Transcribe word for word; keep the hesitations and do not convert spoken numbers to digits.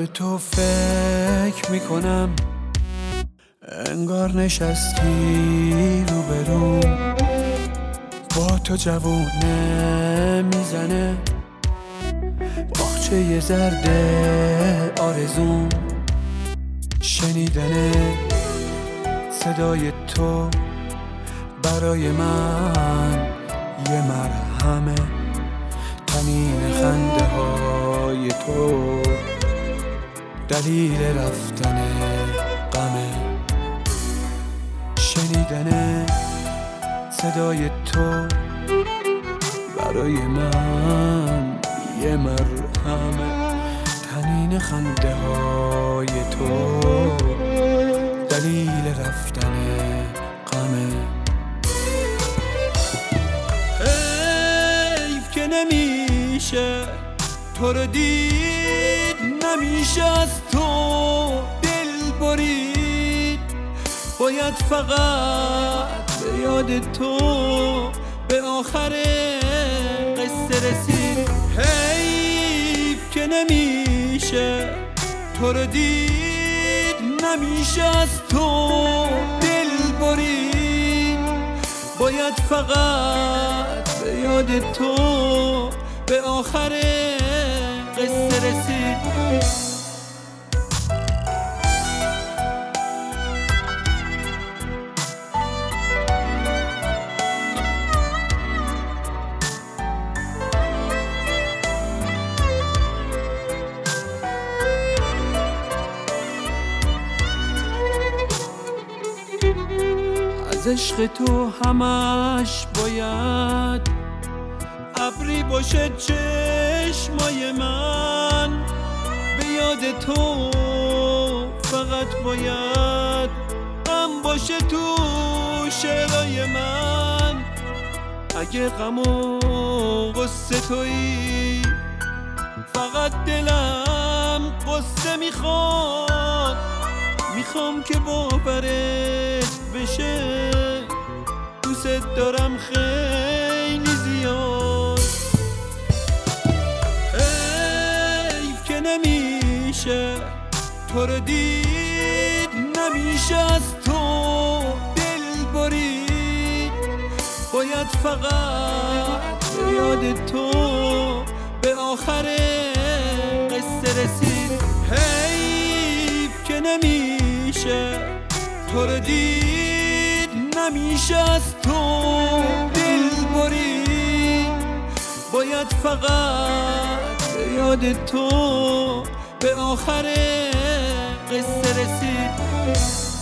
به تو فکر میکنم، انگار نشستی روبروم، با تو جوونه میزنه باغچه یه زرده آرزوم. شنیدن صدای تو برای من یه مرهمه، طنین خنده های تو دلیل رفتن غمه. شنیدن صدای تو برای من یه مرهمه، طنین خنده های تو دلیل رفتن غمه. حیف که نمیشه تو رو دید، نمیشه از تو دل برید، باید فقط به یاد تو به آخر قصه رسید. حیف که نمیشه تو رو دید، نمیشه از تو دل برید، باید فقط به یاد تو به آخر قصه رسید. از عشق تو همش باید ابری باشه چشمای من، به یاد تو فقط باید غم باشه تو شعرهای من. اگه غم و غصه تویی فقط دلم غصه میخواد، میخوام که باورت بشه دوست دارم خیلی زیاد. حیف که نمیشه تو رو دید، نمیشه از تو دل برید، باید فقط به یاد تو به آخر قصه رسید. حیف که نمیشه تو رو دید، نمیشه از تو دل برید، باید فقط به یاد تو به آخر قصه رسید.